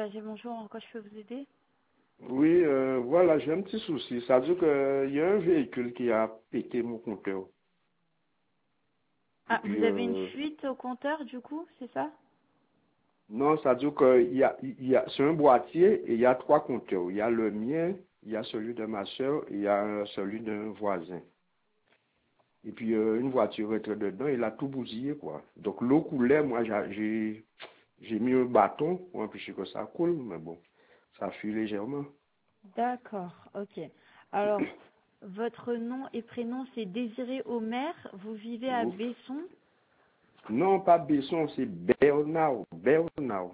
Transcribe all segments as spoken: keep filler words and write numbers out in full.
A G, bonjour, en quoi je peux vous aider? Oui, euh, voilà, j'ai un petit souci. Ça veut dire qu'il y a un véhicule qui a pété mon compteur. Et Ah, puis, vous avez une euh, fuite au compteur, du coup, c'est ça? non, ça veut dire qu'il y a, il y a, c'est un boîtier et il y a trois compteurs. Il y a le mien, il y a celui de ma soeur et il y a euh, celui d'un voisin. Et puis, euh, une voiture est dedans, il a tout bousillé, quoi. Donc, l'eau coulait, moi, j'ai, j'ai j'ai mis un bâton pour empêcher que ça coule, mais bon, ça fuit légèrement. D'accord, ok. Alors, votre nom et prénom, c'est Désiré Omer. Vous vivez à Vous- Besson. Non, pas Besson, c'est Bernard. Bernard.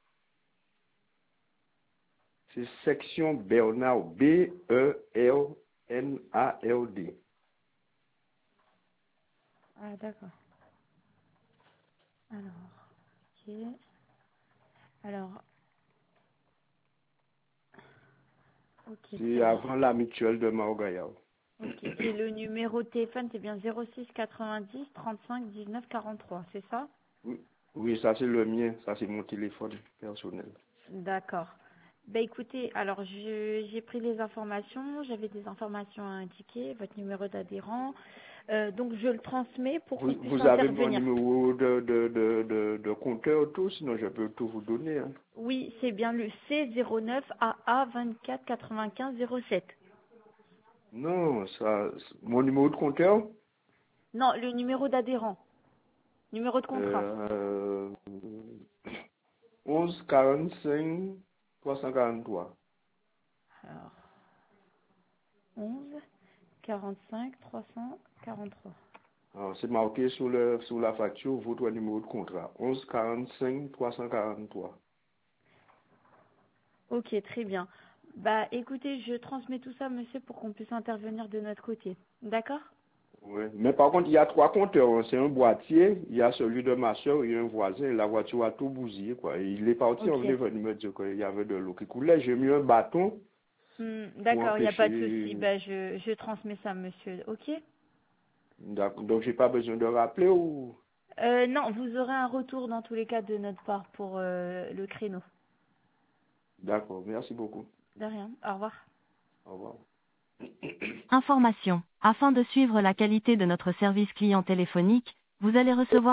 C'est section Bernard, B E R N A R D. Ah, d'accord. Alors, ok. Alors, ok, C'est très bien. avant la mutuelle de Margaillard. Ok, et le numéro de téléphone, c'est bien zéro six quatre-vingt-dix trente-cinq dix-neuf quarante-trois, c'est ça? Oui, oui, ça c'est le mien, ça c'est mon téléphone personnel. D'accord. Ben écoutez, alors je- j'ai pris les informations, j'avais des informations à indiquer, votre numéro d'adhérent, euh, donc je le transmets pour Vous, qu'on puisse vous avez mon intervenir. numéro de, de, de, de, de compteur tout, sinon je peux tout vous donner. Hein. Oui, c'est bien le C zéro neuf A A vingt-quatre quatre-vingt-quinze zéro sept. Non, ça, mon numéro de compteur, Non, le numéro d'adhérent, numéro de contrat. euh, onze quarante-cinq trois cent quarante-trois. Alors, onze quarante-cinq trois cent quarante-trois. Alors, c'est marqué sur, le, sur la facture votre numéro de contrat. onze quarante-cinq trois cent quarante-trois. Ok, très bien. Bah écoutez, je transmets tout ça, monsieur, pour qu'on puisse intervenir de notre côté. D'accord? Ouais. Mais par contre, il y a trois compteurs. Hein. C'est un boîtier, il y a celui de ma soeur et un voisin. La voiture a tout bousillé, quoi. Et il est parti, on Ok. est venu me dire qu'il y avait de l'eau qui coulait. J'ai mis un bâton Hmm, pour d'accord, il n'y a pas de souci. empêcher. Bah, je, je transmets ça, monsieur. Ok? D'accord. Donc, j'ai pas besoin de rappeler ou. Euh, non, vous aurez un retour dans tous les cas de notre part pour euh, le créneau. D'accord. Merci beaucoup. De rien. Au revoir. Au revoir. Information. Afin de suivre la qualité de notre service client téléphonique, vous allez recevoir